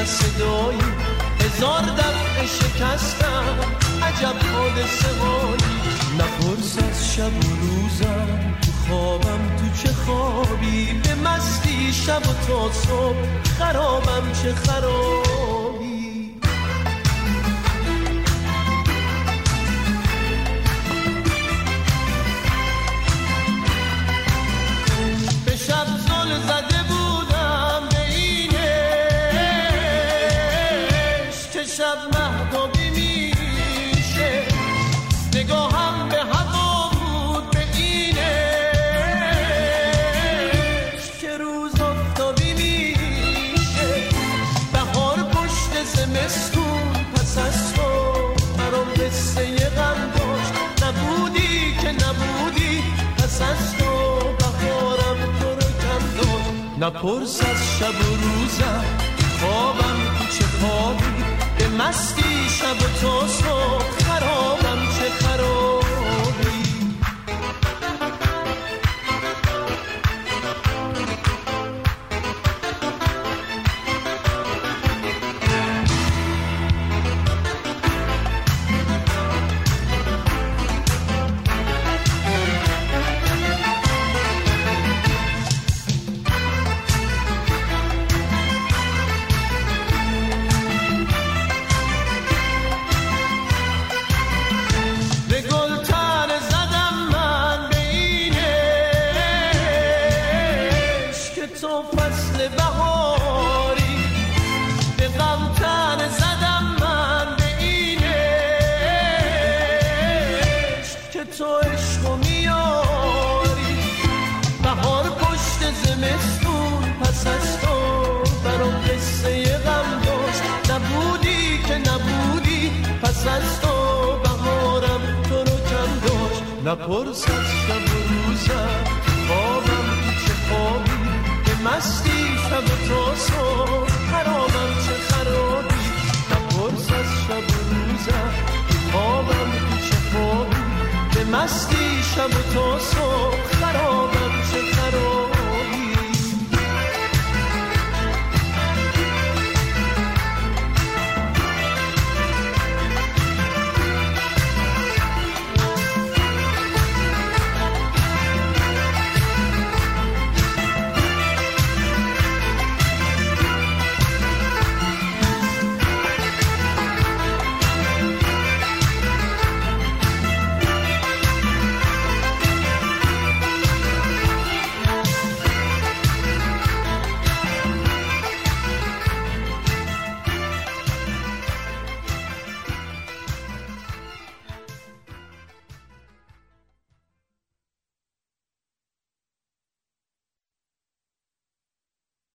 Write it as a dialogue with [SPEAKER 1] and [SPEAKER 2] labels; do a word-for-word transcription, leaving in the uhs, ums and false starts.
[SPEAKER 1] صدایی، هزار دفعه شکستم عجب حادثه هایی. نپرس از شب و روزم، تو خوابم تو چه خوابی، به مستی شب و تا صبح خرابم چه خرابی. به شب زل زده بودم به این عشق که شب مهتابی میشه، نگاهم به هوا بود به این عشق که روز آفتابی میشه. بهار پشت زمستون پس از تو برام قصه غم داشت، نبودی که نبودی پس از تو بهارم تو رو کم داشت. نپرس از شب و روزم، خوابم تو چه خوابی، به مستی شب و تا صبح خرابم چه خرابی. نپرس از شب و روزم، خوابم تو چه خوابی، به مستی شب و تا صبح خرابم چه خرابی. نپرس از شب و روزم، خوابم تو چه خوابی، به مستی شب و تا صبح خرابم چه خرابی.